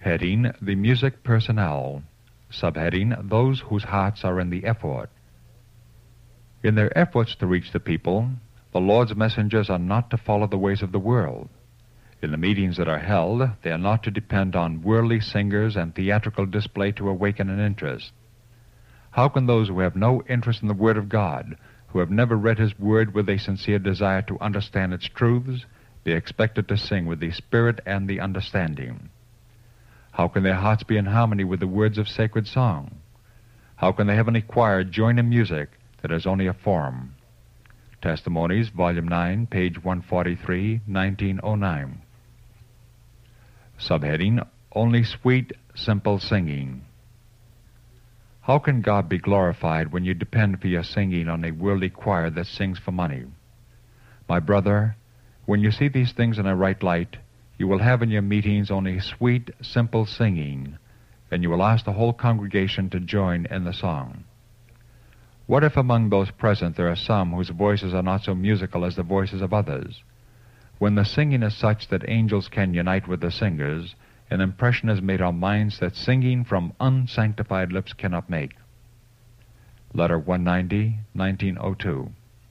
Heading, The Music Personnel. Subheading, Those whose hearts are in the effort. In their efforts to reach the people, the Lord's messengers are not to follow the ways of the world. In the meetings that are held, they are not to depend on worldly singers and theatrical display to awaken an interest. How can those who have no interest in the Word of God, who have never read His Word with a sincere desire to understand its truths, be expected to sing with the Spirit and the understanding? How can their hearts be in harmony with the words of sacred song? How can the heavenly choir join in music that is only a form? Testimonies, Volume 9, page 143, 1909. Subheading, Only Sweet, Simple Singing. How can God be glorified when you depend for your singing on a worldly choir that sings for money? My brother, when you see these things in a right light, you will have in your meetings only sweet, simple singing, and you will ask the whole congregation to join in the song. What if among those present there are some whose voices are not so musical as the voices of others? When the singing is such that angels can unite with the singers, an impression is made on minds that singing from unsanctified lips cannot make. Letter 190, 1902.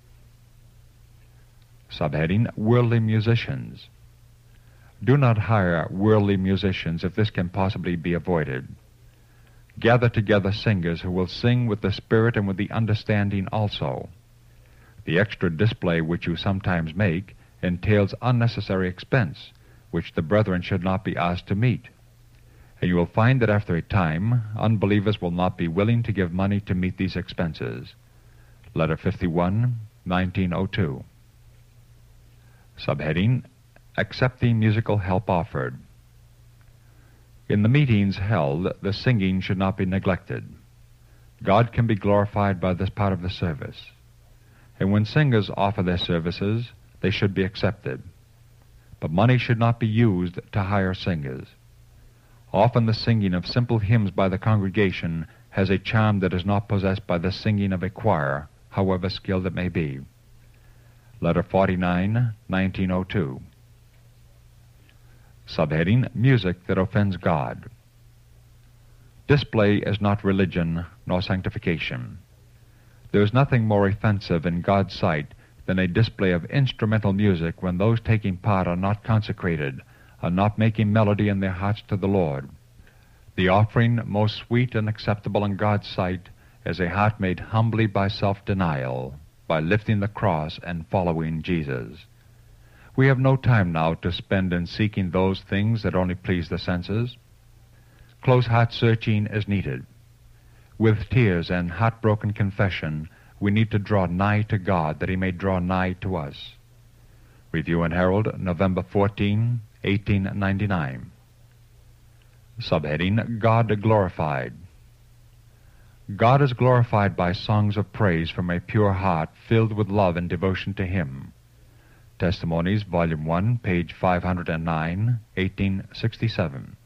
Subheading, Worldly Musicians. Do not hire worldly musicians if this can possibly be avoided. Gather together singers who will sing with the Spirit and with the understanding also. The extra display which you sometimes make entails unnecessary expense, which the brethren should not be asked to meet. And you will find that after a time, unbelievers will not be willing to give money to meet these expenses. Letter 51, 1902. Subheading, Accepting Musical Help Offered. In the meetings held, the singing should not be neglected. God can be glorified by this part of the service. And when singers offer their services, they should be accepted. But money should not be used to hire singers. Often the singing of simple hymns by the congregation has a charm that is not possessed by the singing of a choir, however skilled it may be. Letter 49, 1902. Subheading, Music that Offends God. Display is not religion nor sanctification. There is nothing more offensive in God's sight than a display of instrumental music when those taking part are not consecrated, are not making melody in their hearts to the Lord. The offering most sweet and acceptable in God's sight is a heart made humbly by self-denial, by lifting the cross and following Jesus. We have no time now to spend in seeking those things that only please the senses. Close heart searching is needed. With tears and heartbroken confession, we need to draw nigh to God that He may draw nigh to us. Review and Herald, November 14, 1899. Subheading, God Glorified. God is glorified by songs of praise from a pure heart filled with love and devotion to Him. Testimonies, Volume 1, page 509, 1867.